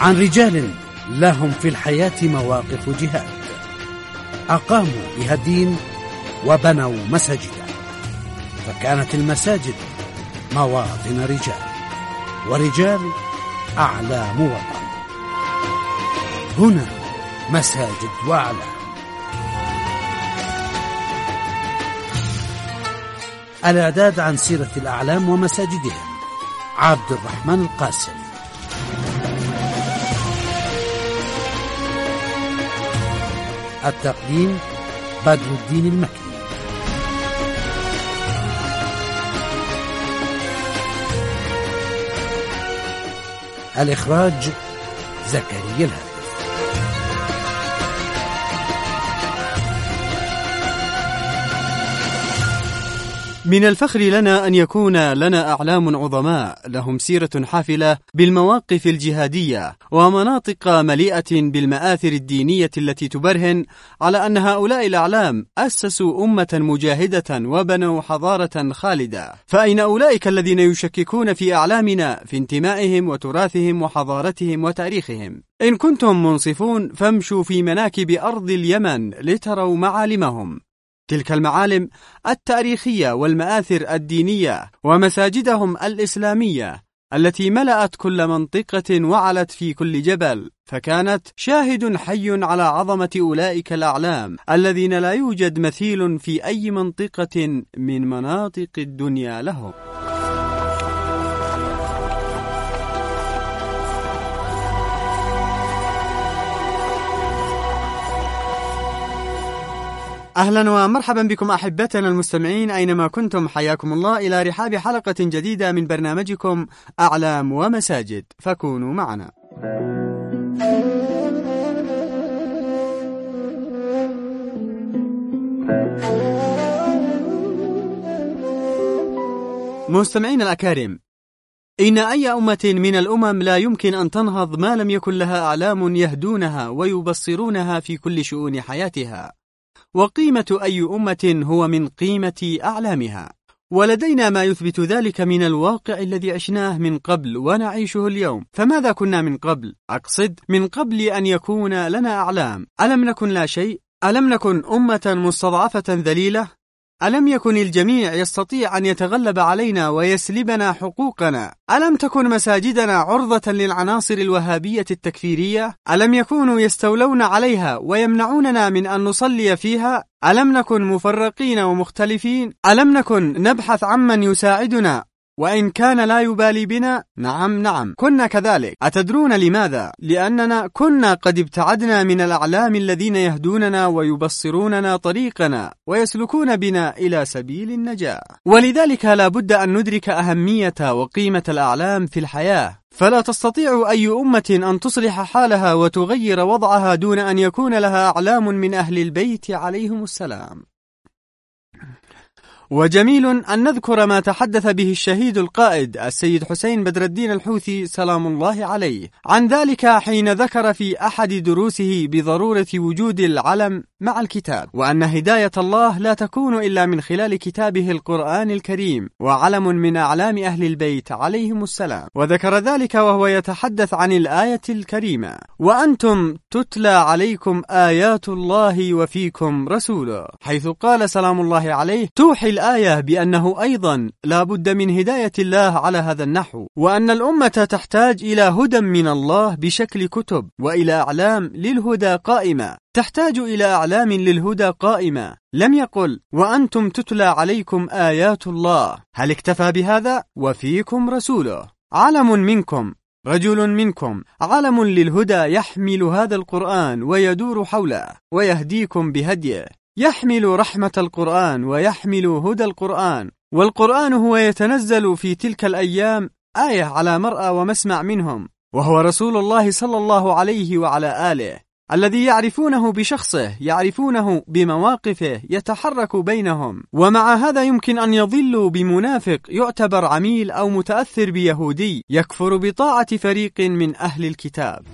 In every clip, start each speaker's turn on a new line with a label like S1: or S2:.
S1: عن رجال لهم في الحياة مواقف جهاد، أقاموا بها الدين وبنوا مساجدا، فكانت المساجد مواطن رجال، ورجال أعلام وطن. هنا مساجد وأعلام. الإعداد عن سيرة الأعلام ومساجدهم عبد الرحمن القاسم. التقديم بدر الدين المكي. الإخراج زكريا الهادي.
S2: من الفخر لنا أن يكون لنا أعلام عظماء لهم سيرة حافلة بالمواقف الجهادية ومناطق مليئة بالمآثر الدينية التي تبرهن على أن هؤلاء الأعلام أسسوا أمة مجاهدة وبنوا حضارة خالدة. فأين أولئك الذين يشككون في أعلامنا في انتمائهم وتراثهم وحضارتهم وتاريخهم؟ إن كنتم منصفون فامشوا في مناكب أرض اليمن لتروا معالمهم، تلك المعالم التاريخية والمآثر الدينية ومساجدهم الإسلامية التي ملأت كل منطقة وعلت في كل جبل، فكانت شاهد حي على عظمة أولئك الأعلام الذين لا يوجد مثيل في أي منطقة من مناطق الدنيا لهم. أهلا ومرحبا بكم أحبتنا المستمعين أينما كنتم، حياكم الله إلى رحاب حلقة جديدة من برنامجكم أعلام ومساجد، فكونوا معنا. مستمعين الأكارم، إن أي أمة من الأمم لا يمكن أن تنهض ما لم يكن لها أعلام يهدونها ويبصرونها في كل شؤون حياتها، وقيمة أي أمة هو من قيمة أعلامها، ولدينا ما يثبت ذلك من الواقع الذي عشناه من قبل ونعيشه اليوم. فماذا كنا من قبل؟ أقصد من قبل أن يكون لنا أعلام. ألم نكن لا شيء؟ ألم نكن أمة مستضعفة ذليلة؟ ألم يكن الجميع يستطيع أن يتغلب علينا ويسلبنا حقوقنا؟ ألم تكن مساجدنا عرضة للعناصر الوهابية التكفيرية؟ ألم يكونوا يستولون عليها ويمنعوننا من أن نصلي فيها؟ ألم نكن مفرقين ومختلفين؟ ألم نكن نبحث عمن يساعدنا وإن كان لا يبالي بنا؟ نعم كنا كذلك. أتدرون لماذا؟ لأننا كنا قد ابتعدنا من الأعلام الذين يهدوننا ويبصروننا طريقنا ويسلكون بنا إلى سبيل النجاة. ولذلك لا بد أن ندرك أهمية وقيمة الأعلام في الحياة، فلا تستطيع أي أمة أن تصلح حالها وتغير وضعها دون أن يكون لها أعلام من أهل البيت عليهم السلام. وجميل أن نذكر ما تحدث به الشهيد القائد السيد حسين بدر الدين الحوثي سلام الله عليه عن ذلك حين ذكر في أحد دروسه بضرورة وجود العلم مع الكتاب، وأن هداية الله لا تكون إلا من خلال كتابه القرآن الكريم وعلم من أعلام أهل البيت عليهم السلام. وذكر ذلك وهو يتحدث عن الآية الكريمة: وأنتم تتلى عليكم آيات الله وفيكم رسوله، حيث قال سلام الله عليه توحي الآية بأنه أيضا لا بد من هداية الله على هذا النحو، وأن الأمة تحتاج إلى هدى من الله بشكل كتب، وإلى أعلام للهدى قائمة، تحتاج إلى أعلام للهدى قائمة. لم يقل وأنتم تتلى عليكم آيات الله، هل اكتفى بهذا؟ وفيكم رسوله، علم منكم، رجل منكم، علم للهدى يحمل هذا القرآن ويدور حوله ويهديكم بهديه، يحمل رحمة القرآن ويحمل هدى القرآن. والقرآن هو يتنزل في تلك الأيام آية على مرأى ومسمع منهم، وهو رسول الله صلى الله عليه وعلى آله، الذي يعرفونه بشخصه، يعرفونه بمواقفه، يتحرك بينهم. ومع هذا يمكن أن يضلوا بمنافق يعتبر عميل أو متأثر بيهودي يكفر بطاعة فريق من أهل الكتاب.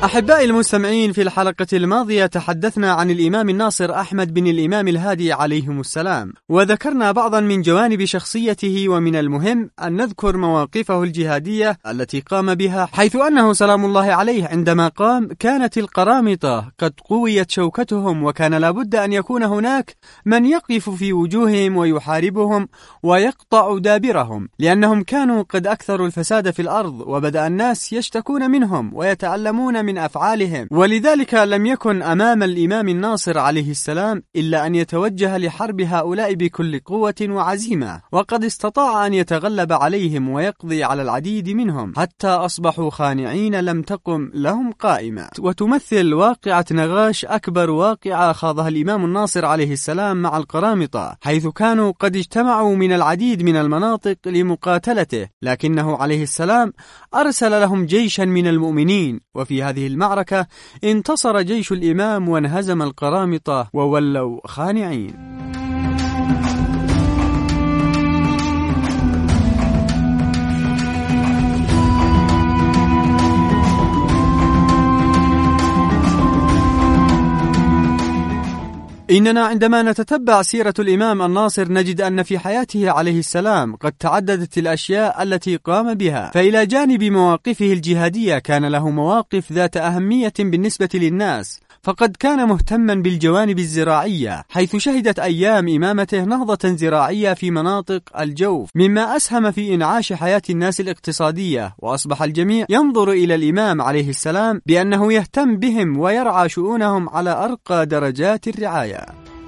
S2: أحبائي المستمعين، في الحلقة الماضية تحدثنا عن الإمام الناصر أحمد بن الإمام الهادي عليهم السلام، وذكرنا بعضا من جوانب شخصيته، ومن المهم أن نذكر مواقفه الجهادية التي قام بها، حيث أنه سلام الله عليه عندما قام كانت القرامطة قد قويت شوكتهم، وكان لابد أن يكون هناك من يقف في وجوههم ويحاربهم ويقطع دابرهم، لأنهم كانوا قد أكثروا الفساد في الأرض، وبدأ الناس يشتكون منهم ويتألمون من أفعالهم، ولذلك لم يكن أمام الإمام الناصر عليه السلام إلا أن يتوجه لحرب هؤلاء بكل قوة وعزيمة، وقد استطاع أن يتغلب عليهم ويقضي على العديد منهم حتى أصبحوا خانعين لم تقم لهم قائمة. وتمثل واقعة نغاش أكبر واقعة خاضها الإمام الناصر عليه السلام مع القرامطة، حيث كانوا قد اجتمعوا من العديد من المناطق لمقاتلته، لكنه عليه السلام أرسل لهم جيشا من المؤمنين، وفي هذه المعركة انتصر جيش الإمام وانهزم القرامطة وولوا خانعين. إننا عندما نتتبع سيرة الإمام الناصر نجد أن في حياته عليه السلام قد تعددت الأشياء التي قام بها، فإلى جانب مواقفه الجهادية كان له مواقف ذات أهمية بالنسبة للناس، فقد كان مهتما بالجوانب الزراعية، حيث شهدت أيام إمامته نهضة زراعية في مناطق الجوف، مما أسهم في إنعاش حياة الناس الاقتصادية، وأصبح الجميع ينظر إلى الإمام عليه السلام بأنه يهتم بهم ويرعى شؤونهم على أرقى درجات الرعاية.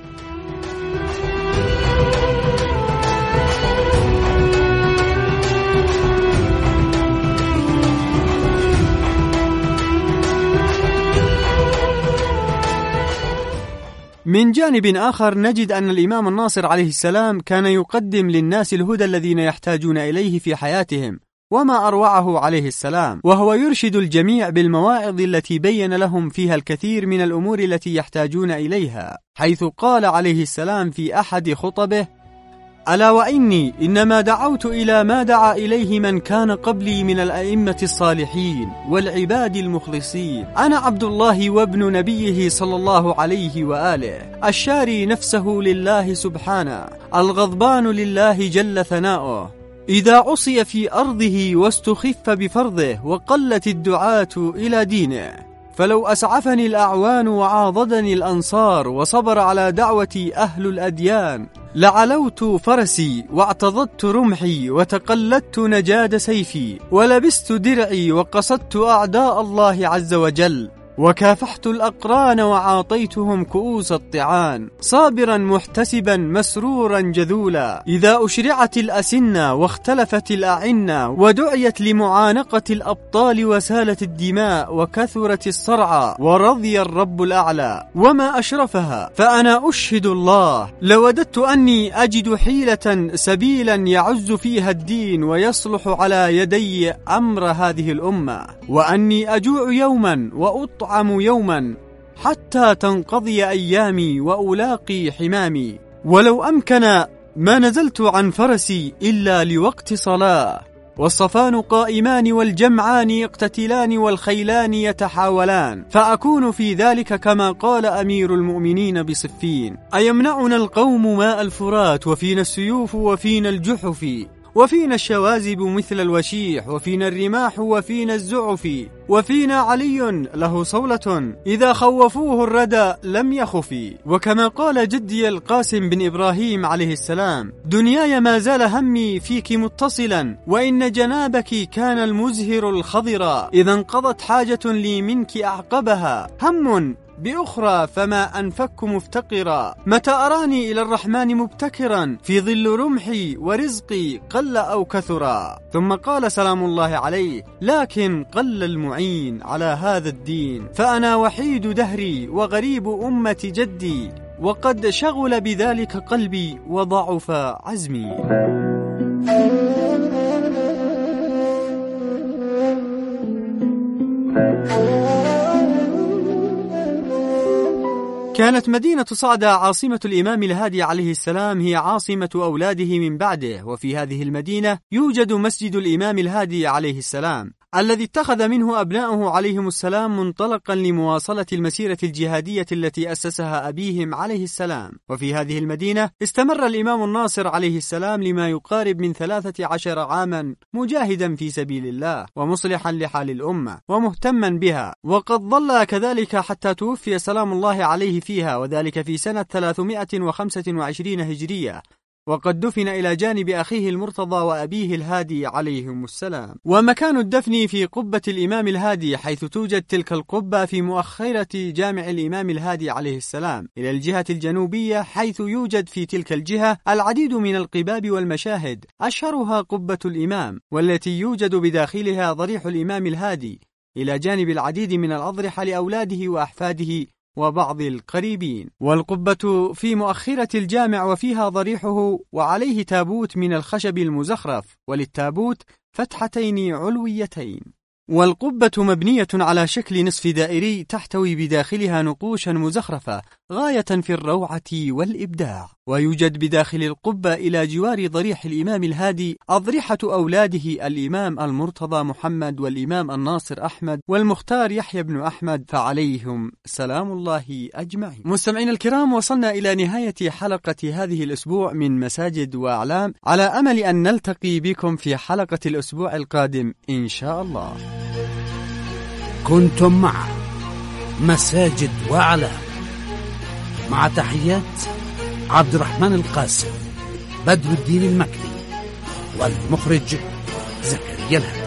S2: من جانب آخر نجد أن الإمام الناصر عليه السلام كان يقدم للناس الهدى الذين يحتاجون إليه في حياتهم، وما أروعه عليه السلام، وهو يرشد الجميع بالمواعظ التي بين لهم فيها الكثير من الأمور التي يحتاجون إليها، حيث قال عليه السلام في أحد خطبه: ألا وإني إنما دعوت إلى ما دعا إليه من كان قبلي من الأئمة الصالحين والعباد المخلصين، أنا عبد الله وابن نبيه صلى الله عليه وآله، الشاري نفسه لله سبحانه، الغضبان لله جل ثناؤه، إذا عصي في أرضه واستخف بفرضه وقلت الدعاة إلى دينه، فلو أسعفني الأعوان وعاضدني الأنصار وصبر على دعوتي أهل الأديان لعلوت فرسي واعتضدت رمحي وتقلدت نجاد سيفي ولبست درعي وقصدت أعداء الله عز وجل وكافحت الأقران وعاطيتهم كؤوس الطعان، صابرا محتسبا مسرورا جذولا، إذا أشرعت الأسنة واختلفت الأعنة ودعيت لمعانقة الأبطال وسالت الدماء وكثرت الصرعى ورضي الرب الأعلى وما أشرفها، فأنا أشهد الله لوددت أني أجد حيلة سبيلا يعز فيها الدين ويصلح على يدي أمر هذه الأمة، وأني أجوع يوما وأطعم يوما حتى تنقضي أيامي وألاقي حمامي، ولو أمكن ما نزلت عن فرسي إلا لوقت صلاة، والصفان قائمان والجمعان يقتتلان والخيلان يتحاولان، فأكون في ذلك كما قال أمير المؤمنين بصفين: أيمنعنا القوم ماء الفرات وفينا السيوف وفينا الجحف وفينا الشوازب مثل الوشيح وفينا الرماح وفينا الزعف وفينا علي له صولة إذا خوفوه الردى لم يخف. وكما قال جدي القاسم بن إبراهيم عليه السلام: دنياي ما زال همي فيك متصلا، وإن جنابك كان المزهر الخضرا، إذا انقضت حاجة لي منك أعقبها، هم بأخرى فما أنفك مفتقرا، متى أراني إلى الرحمن مبتكرا، في ظل رمحي ورزقي قل أو كثرا. ثم قال سلام الله عليه: لكن قل المعين على هذا الدين، فأنا وحيد دهري وغريب أمة جدي، وقد شغل بذلك قلبي وضعف عزمي. كانت مدينة صعدة عاصمة الإمام الهادي عليه السلام هي عاصمة أولاده من بعده، وفي هذه المدينة يوجد مسجد الإمام الهادي عليه السلام الذي اتخذ منه أبناؤه عليهم السلام منطلقا لمواصلة المسيرة الجهادية التي أسسها أبيهم عليه السلام. وفي هذه المدينة استمر الإمام الناصر عليه السلام لما يقارب من 13 عاما مجاهدا في سبيل الله ومصلحا لحال الأمة ومهتما بها، وقد ظل كذلك حتى توفي سلام الله عليه فيها، وذلك في سنة 325 هجرية، وقد دفن إلى جانب أخيه المرتضى وأبيه الهادي عليهم السلام. ومكان الدفن في قبة الإمام الهادي، حيث توجد تلك القبة في مؤخرة جامع الإمام الهادي عليه السلام إلى الجهة الجنوبية، حيث يوجد في تلك الجهة العديد من القباب والمشاهد، أشهرها قبة الإمام، والتي يوجد بداخلها ضريح الإمام الهادي إلى جانب العديد من الأضرحة لأولاده وأحفاده وبعض القريبين. والقبة في مؤخرة الجامع وفيها ضريحه، وعليه تابوت من الخشب المزخرف، وللتابوت فتحتين علويتين. والقبة مبنية على شكل نصف دائري تحتوي بداخلها نقوشا مزخرفة غاية في الروعة والإبداع. ويوجد بداخل القبة إلى جوار ضريح الإمام الهادي أضرحة أولاده الإمام المرتضى محمد والإمام الناصر أحمد والمختار يحيى بن أحمد فعليهم سلام الله أجمعين. مستمعين الكرام، وصلنا إلى نهاية حلقة هذه الأسبوع من مساجد وأعلام، على أمل أن نلتقي بكم في حلقة الأسبوع القادم إن شاء الله.
S1: كنتم مع مساجد وأعلام، مع تحيات عبد الرحمن القاسم، بدر الدين المكي، والمخرج زكريا الهادي.